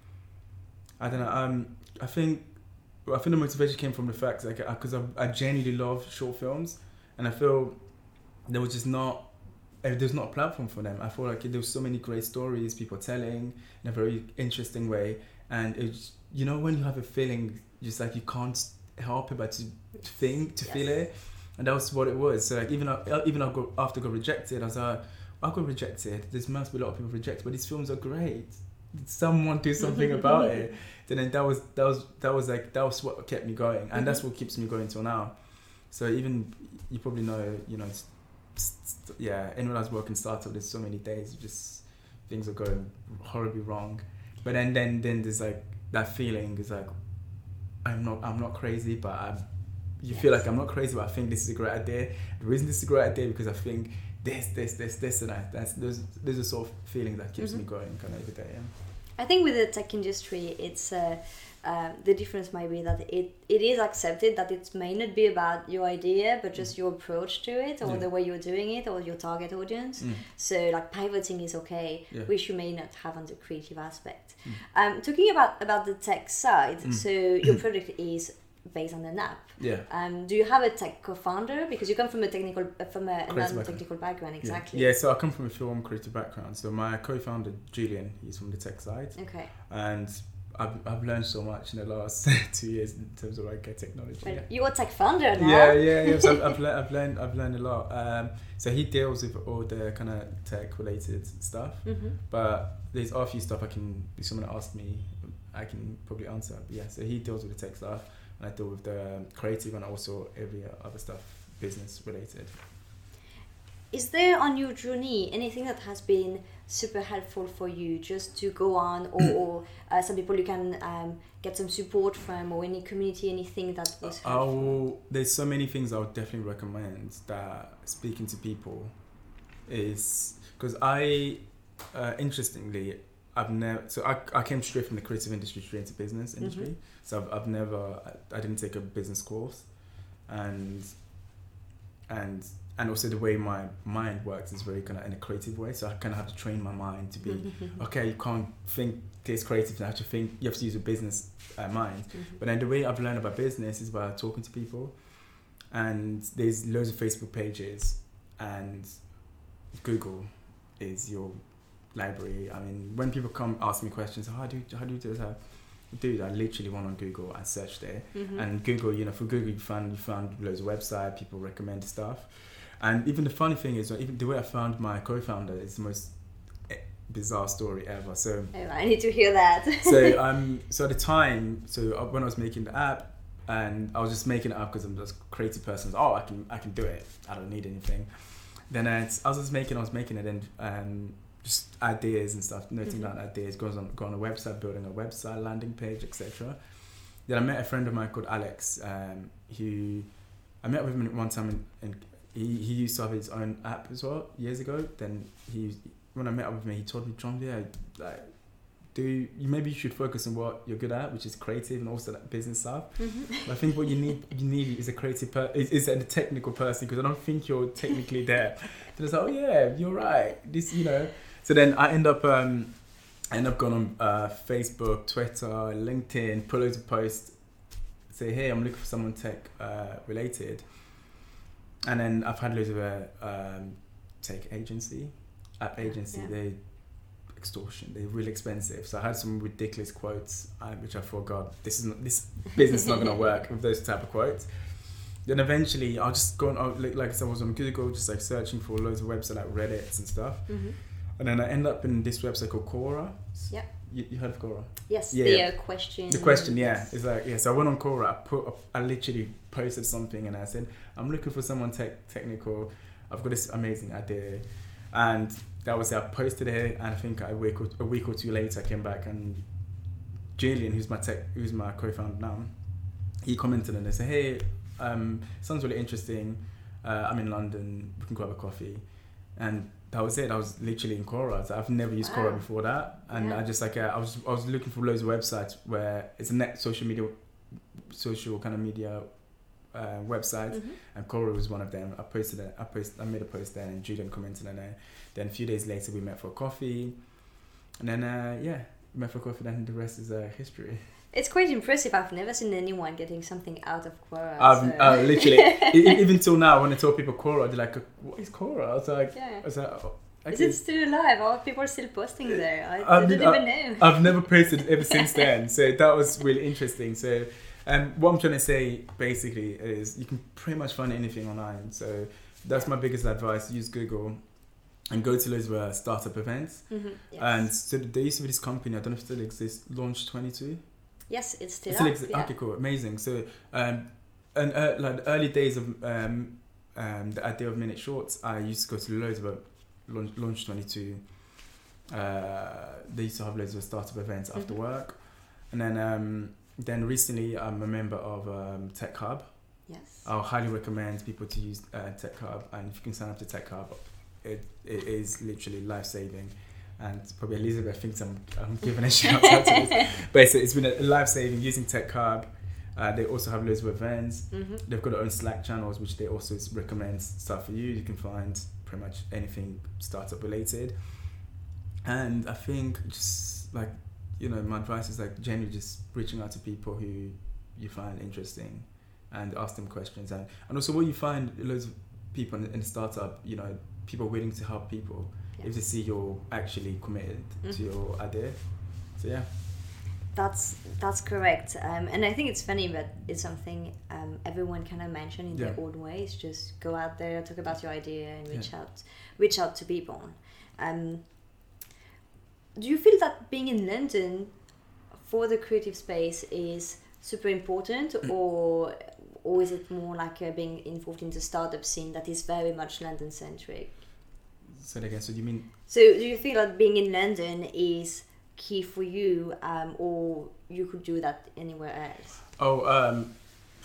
I don't know. Um, I think, I think the motivation came from the fact like because I, I genuinely love short films, and I feel there was just not. There's not a platform for them. I feel like there was so many great stories people telling in a very interesting way, and it's, you know, when you have a feeling, just like you can't help it but to think, to Yes. feel it, and that was what it was. So like even I, even I got, after I got rejected, I was like, I got rejected. There must be a lot of people rejected, but these films are great. Someone do something about it. Then that was that was that was like that was what kept me going, and Mm-hmm. that's what keeps me going till now. So even you probably know, you know. It's, yeah, and when I was working startup, there's so many days just things are going horribly wrong, but then then then there's like that feeling is like I'm not I'm not crazy, but I'm, you Yes. feel like I'm not crazy, but I think this is a great idea. The reason this is a great idea because I think this this this this and that. That's there's there's a sort of feeling that keeps Mhm. me going kind of every day. Yeah. I think with the tech industry, it's uh, uh, the difference might be that it, it is accepted that it may not be about your idea, but just your approach to it, or Yeah. the way you're doing it, or your target audience. Mm. So like pivoting is okay, Yeah. which you may not have on the creative aspect. Mm. Um, talking about about the tech side, Mm. so your product is based on an app. Yeah. Um, do you have a tech co-founder? Because you come from a technical, uh, from a, a Creative non-technical background, exactly. Yeah. yeah, so I come from a film creative background. So my co-founder Julian, he's from the tech side. Okay. And I've, I've learned so much in the last two years in terms of like uh, technology. Well, Yeah. you're a tech founder now. Yeah, yeah, yeah. So I've, I've, learned, I've learned, I've learned a lot. Um, so he deals with all the kind of tech related stuff, Mm-hmm. but there's a few stuff I can. If someone asks me, I can probably answer. But yeah, so he deals with the tech stuff, and I deal with the creative and also every other stuff business related. Is there on your journey anything that has been super helpful for you just to go on, or, or uh, some people you can um, get some support from, or any community, anything that was I helpful? will, there's so many things I would definitely recommend that speaking to people is because I, uh, interestingly, I've never, so I, I came straight from the creative industry straight into business industry. Mhm. So I've, I've never, I, I didn't take a business course, and, and, and also the way my mind works is very kind of in a creative way. So I kind of have to train my mind to be, okay, you can't think this creative, you have to think, you have to use a business uh, mind. Mhm. But then the way I've learned about business is by talking to people, and there's loads of Facebook pages, and Google is your library. I mean, when people come ask me questions, how do you, how do you do this? How, dude, I literally went on Google and searched there, Mhm. and Google, you know, for Google you found you found loads of websites, people recommend stuff, and even the funny thing is, even the way I found my co-founder is the most eh, bizarre story ever. So. Oh, I need to hear that. so um so at the time, so when I was making the app, and I was just making it up because I'm just a creative person. So, oh, I can I can do it. I don't need anything. Then I, I was just making I was making it and um just ideas and stuff, noting Mhm. down ideas, goes on go on a website, building a website, landing page, et cetera. Then I met a friend of mine called Alex, um, who I met with him one time, and, and he he used to have his own app as well years ago. Then he when I met up with me, he told me, John, yeah, like. Do you, maybe you should focus on what you're good at, which is creative and also that business stuff. Mhm. But I think what you need you need is a creative per- is, is a technical person, because I don't think you're technically there. So it's like, oh yeah, you're right. This, you know. So then I end up um, I end up going on uh, Facebook, Twitter, LinkedIn, put loads of posts, say, hey, I'm looking for someone tech uh, related, and then I've had loads of uh, um, tech agency, app agency. Yeah. They extortion. They're really expensive. So I had some ridiculous quotes, uh, which I thought, God, this is not, this business is not gonna work with those type of quotes. Then eventually, I'll just go on, I'll, like, like I said, I was on Google, just like searching for loads of websites like Reddit and stuff. Mhm. And then I end up in this website called Quora. Yep. You, you heard of Quora? Yes, Yeah, the yeah. uh, question. The question, yeah, it's like, yeah. So I went on Quora. I put, up, I literally posted something, and I said, I'm looking for someone tech technical. I've got this amazing idea. And that was it. I posted it, and I think a week or, a week or two later, I came back, and Julian, who's my tech, who's my co-founder now, he commented and they said, "Hey, um, sounds really interesting. Uh, I'm in London. We can grab a coffee." And that was it. I was literally in Quora. So I've never used wow. Quora before that, and yeah. I just like uh, I was I was looking for loads of websites where it's a net social media, social kind of media uh, website, mm-hmm. and Quora was one of them. I posted it. I posted. I made a post there, and Julian commented on it. Then a few days later, we met for coffee, and then uh, yeah, we met for coffee. Then the rest is uh, history. It's quite impressive. I've never seen anyone getting something out of Quora. Um, so. uh, literally, e- even till now, when I tell people Quora, they're like, "What is Quora?" I was like, yeah. I was like oh, okay. "Is it still alive? Are people still posting there?" I, I I mean, don't I, even know. I've never posted ever since then, so that was really interesting. So, um, what I'm trying to say basically is, you can pretty much find anything online. So that's my biggest advice: use Google. And go to those uh, startup events. Mm-hmm, yes. And so there used to be this company, I don't know if it still exists, Launch twenty-two. Yes, it's still, it still up, exists. yeah. Okay, cool, amazing. So, um, and uh, like the early days of um, um, the idea of Minute Shorts, I used to go to loads of Launch, Launch twenty-two. Uh, they used to have loads of startup events mm-hmm. after work. And then um, then recently, I'm a member of um, Tech Hub. Yes. I'll highly recommend people to use uh, Tech Hub. And if you can sign up to Tech Hub, It, it is literally life-saving, and probably Elizabeth thinks I'm, I'm giving a shout out to this, but it's, it's been a life-saving using Tech Hub. Uh, they also have loads of events. Mm-hmm. They've got their own Slack channels, which they also recommend stuff for you. You can find pretty much anything startup related. And I think just like, you know, my advice is like generally just reaching out to people who you find interesting and ask them questions. And, and also what you find loads of people in, in the startup, you know, people willing to help people yes. if they see you're actually committed mm-hmm. to your idea. So yeah, that's that's correct. Um, and I think it's funny, but it's something um, everyone kind of mention in yeah. their own ways. Just go out there, talk about your idea, and reach yeah. out, reach out to people. Um, do you feel that being in London for the creative space is super important, or or is it more like uh, being involved in the startup scene that is very much London centric? So again, so do you mean? So do you feel that being in London is key for you, um, or you could do that anywhere else? Oh, um,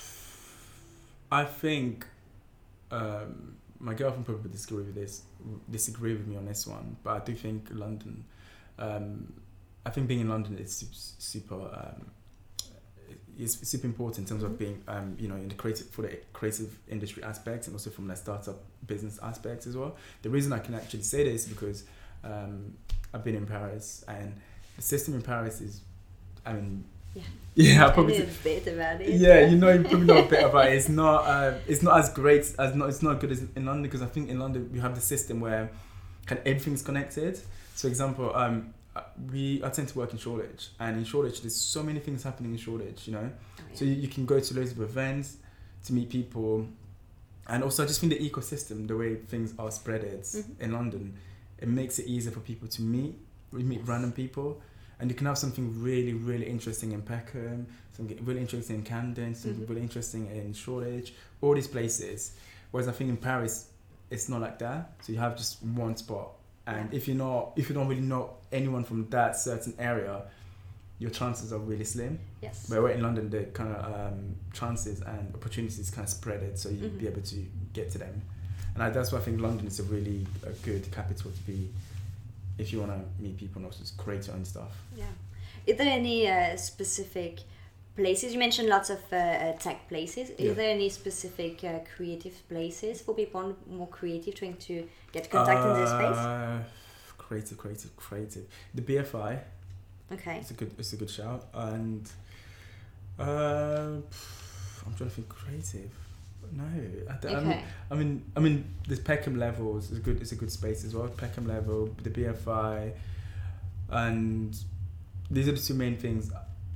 I think um, my girlfriend probably disagree with this, disagree with me on this one, but I do think London. Um, I think being in London is super. Um, It's super important in terms of being, um, you know, in the creative for the creative industry aspects, and also from the startup business aspects as well. The reason I can actually say this is because um, I've been in Paris, and the system in Paris is, I mean, yeah, yeah, I probably know a bit about it. Yeah, you know, you probably know a bit about it. It's not, uh, it's not as great as not, it's not good as in London, because I think in London you have the system where kind of everything's connected. So, for example, um. We I tend to work in Shoreditch, and in Shoreditch there's so many things happening in Shoreditch, you know. Oh, yeah. So you, you can go to loads of events to meet people, and also I just think the ecosystem, the way things are spreaded mm-hmm. in London, it makes it easier for people to meet. We meet yes. random people, and you can have something really really interesting in Peckham, something really interesting in Camden, something mm-hmm. really interesting in Shoreditch, all these places. Whereas I think in Paris, it's not like that. So you have just one spot. And if you're not, if you don't really know anyone from that certain area, your chances are really slim. Yes. But we're in London, the kind of um, chances and opportunities kind of spread it, so you'll mm-hmm. be able to get to them. And I, that's why I think London is a really a good capital to be if you want to meet people and also create your own stuff. Yeah. Is there any uh, specific places? You mentioned lots of uh, uh, tech places. Is yeah. there any specific uh, creative places for people more creative trying to get contact uh, in this space? Creative, creative, creative. The B F I. Okay. It's a good, it's a good shout. And uh, I'm trying to think creative. No, I, don't, okay. I mean, I mean, I mean, this Peckham levels is a good. It's a good space as well. Peckham level, the B F I, and these are the two main things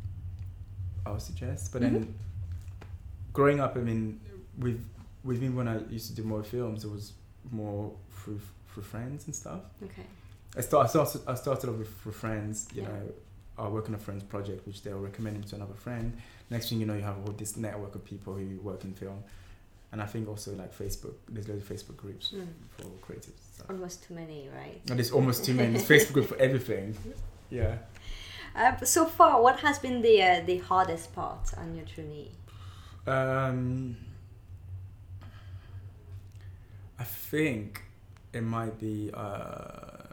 I would suggest. But mm-hmm. then, growing up, I mean, with with me when I used to do more films, it was more through through friends and stuff. Okay. I start, I started. I started off with for friends. You yeah. know, I work on a friend's project, which they'll recommend him to another friend. Next thing you know, you have all this network of people who work in film. And I think also like Facebook, there's loads of Facebook groups Mm. for creative stuff. Almost too many, right? And there's almost too many. There's Facebook group for everything. Yeah. Uh, so far, what has been the uh, the hardest part on your journey? Um, I think it might be uh,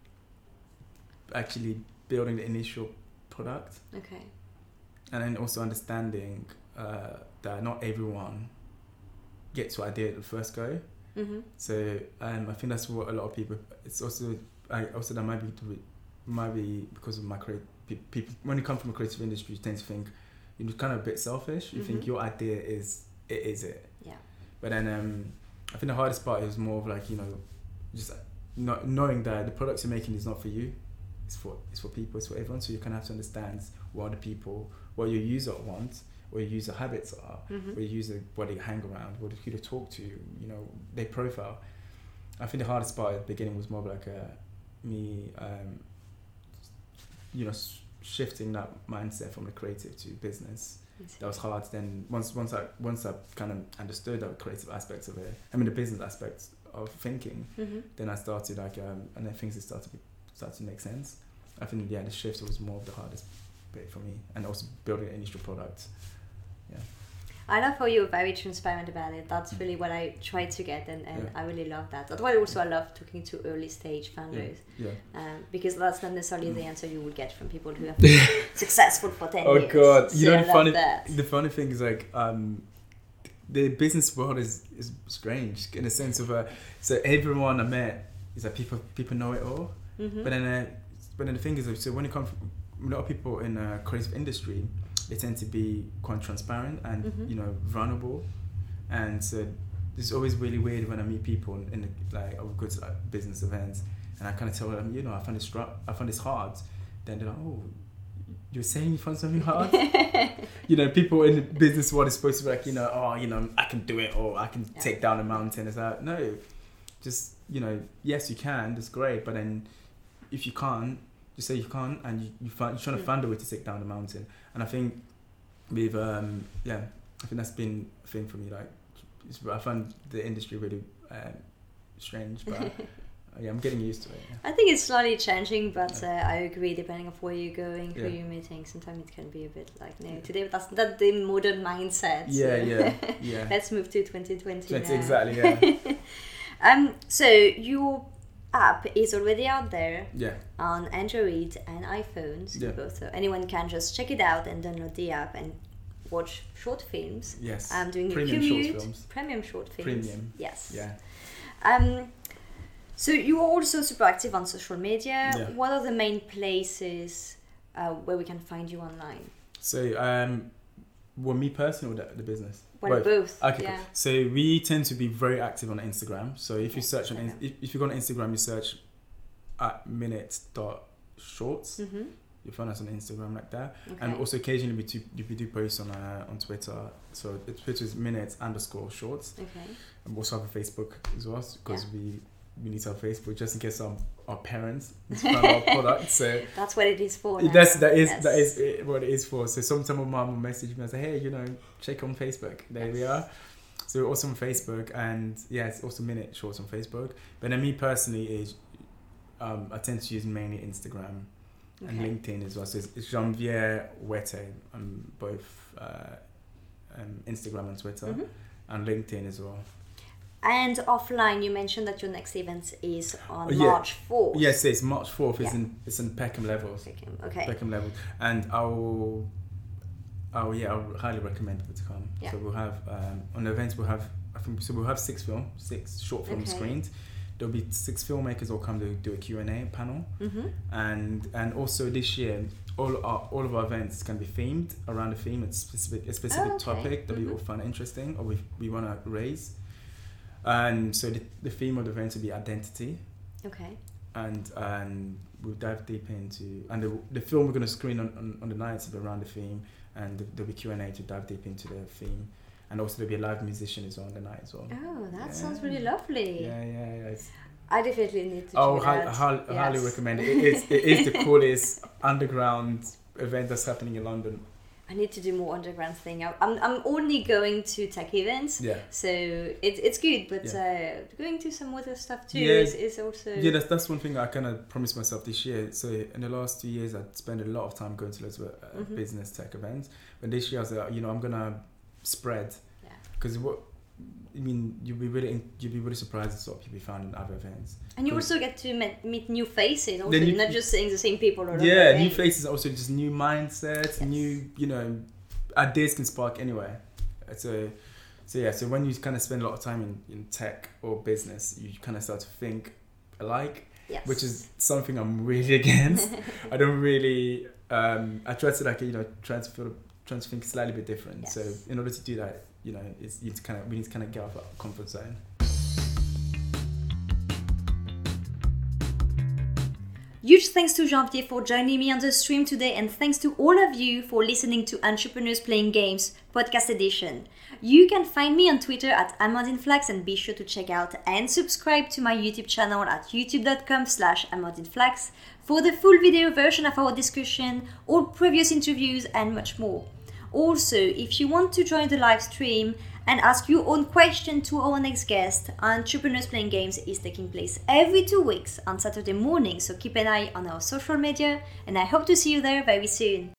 actually building the initial product, Okay. and then also understanding uh, that not everyone gets your idea at the first go. Mm-hmm. So um, I think that's what a lot of people. It's also I also that might be to- might be because of my creative people. When you come from a creative industry, you tend to think you're kind of a bit selfish. You think Mhm. your idea is it is it. Yeah. But then um, I think the hardest part is more of like, you know, just not knowing that the products you're making is not for you. It's for it's for people. It's for everyone. So you kind of have to understand what other people, what your user wants, what your user habits are, Mhm. what your user, what they hang around, what who they talk to, you know, their profile. I think the hardest part at the beginning was more of like a, me, um, you know, s- shifting that mindset from the creative to business. That was hard. Then once once I once I kind of understood the creative aspects of it, I mean the business aspects of thinking, Mhm. then I started like um, and then things started to be, started to make sense. I think yeah, the shift was more of the hardest bit for me, and also building an initial product. Yeah. I love how you're very transparent about it. That's really what I try to get, and, and Yeah. I really love that. That's why also I love talking to early stage Yeah. founders, Yeah. um, because that's not necessarily the Mm. answer you would get from people who have been successful for ten Oh years. god, you So know I the love funny that. the funny thing is like um, the business world is is strange in the sense of uh, so everyone I met is like people people know it all. Mhm. But then, uh, but then the thing is, so when it comes from a lot of people in the creative industry, they tend to be quite transparent and Mhm. you know vulnerable, and so it's always really weird when I meet people in, in the, like I would go to like business events and I kind of tell them, you know, I find this str- I find this hard. Then they're like, oh, you're saying you find something hard? You know, people in the business world is supposed to be like, you know, oh, you know, I can do it or I can Yeah. take down a mountain. It's like, no, just, you know, yes, you can, that's great. But then if you can't, just say you can't and you, you find, you're trying to Mm. find a way to take down the mountain. And I think with, um, yeah, I think that's been a thing for me. Like, it's, I find the industry really um, strange, but uh, yeah, I'm getting used to it. Yeah. I think it's slowly changing, but uh, I agree. Depending on where you're going, who Yeah. you're meeting, sometimes it can be a bit like, no, today that's not the modern mindset. Yeah, so yeah, yeah. Let's move to twenty twenty That's now. exactly, yeah. Um, so your app is already out there Yeah, on Android and iPhones, Yeah. both. So anyone can just check it out and download the app and watch short films. yes. I'm doing Premium a short commute. films. Premium short films. Premium. Yes. Yeah. Um, so you are also super active on social media. Yeah. What are the main places uh, where we can find you online? So, um, well, me personally or the, the business? Well, both. Okay, yeah. cool. So we tend to be very active on Instagram. So if you Yeah, search on, in- Instagram. if, if you go on Instagram, you search at minutes dot shorts. Mm-hmm. You find us on Instagram like that. Okay. And also occasionally we do, we do posts on uh, on Twitter. So the Twitter is minutes underscore shorts. Okay. And we also have a Facebook as well because Yeah. we we need to have Facebook just in case our, our parents need to find our product. So That's what it is for. Now. that's that is Yes. that is it, what it is for. So sometimes my mom will message me and say, hey, you know, check on Facebook. There we Yes. are. So we're also on Facebook, and yeah, it's also minute shorts on Facebook. But then me personally is um, I tend to use mainly Instagram and Okay. LinkedIn as well. So it's, it's Janvier Wete on both uh, um, Instagram and Twitter, Mhm. and LinkedIn as well. And offline, you mentioned that your next event is on Oh, yeah. March fourth. Yes, it's March fourth. It's Yeah. in it's in Peckham Levels. Okay. Peckham Levels, and I'll. Oh yeah, I would highly recommend people to come. Yeah. So we'll have um, on the events we'll have I think so we'll have six film six short films Okay. screened. There'll be six filmmakers will come to do a Q and A panel, Mm-hmm. and and also this year all our all of our events can be themed around a theme, a specific a specific Oh, okay. topic that we Mhm. all find interesting or we we want to raise. And so the, the theme of the event will be identity, Okay. and and we'll dive deep into and the, the film we're going to screen on, on, on the nights will be around the theme, and there'll be Q and A to dive deep into the theme, and also there'll be a live musician as well on the night as well. Oh, that Yeah. sounds really lovely. Yeah, yeah, yeah. It's, I definitely need to oh, check hi, it out. hi, Yes. highly recommend it. It is, it is the coolest underground event that's happening in London. I need to do more underground thing. I'm I'm only going to tech events, Yeah. so it's it's good, but Yeah. uh, going to some other stuff too Yeah. is, is also Yeah, that's, that's one thing I kind of promised myself this year. So in the last two years, I'd spent a lot of time going to loads of uh, Mhm. business tech events. But this year, I was like, you know, I'm gonna spread. Yeah. Because what I mean, you'll be really you'll be really surprised at what you'll be found in other events. and you 'Cause- also get to meet, meet new faces. Also, Then you- you're not just seeing the same people all over Yeah, again. new faces, also just new mindsets, Yes. new, you know, ideas can spark anyway. So, so yeah, so when you kind of spend a lot of time in, in tech or business, you kind of start to think alike, Yes. which is something I'm really against. I don't really, um, I try to like, you know, try to feel, try to think slightly bit different. Yes. So in order to do that, you know, it's, it's kind of, we need to kind of get off our comfort zone. Huge thanks to Jean-Pierre for joining me on the stream today, and thanks to all of you for listening to Entrepreneurs Playing Games podcast edition. You can find me on Twitter at Amandine Flax, and be sure to check out and subscribe to my YouTube channel at youtube.com slash Amandine Flax for the full video version of our discussion, all previous interviews and much more. Also, if you want to join the live stream and ask your own question to our next guest, Entrepreneurs Playing Games is taking place every two weeks on Saturday morning, so keep an eye on our social media, and I hope to see you there very soon.